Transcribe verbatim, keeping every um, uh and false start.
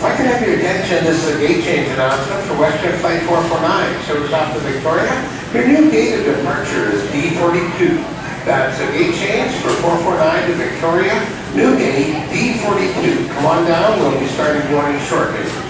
I can have your attention, this is a gate change announcement for Western Flight four four nine, service off to Victoria. Your new gate of departure is D forty-two. That's a gate change for four four nine to Victoria. New gate, D forty-two. Come on down, we'll be starting boarding shortly.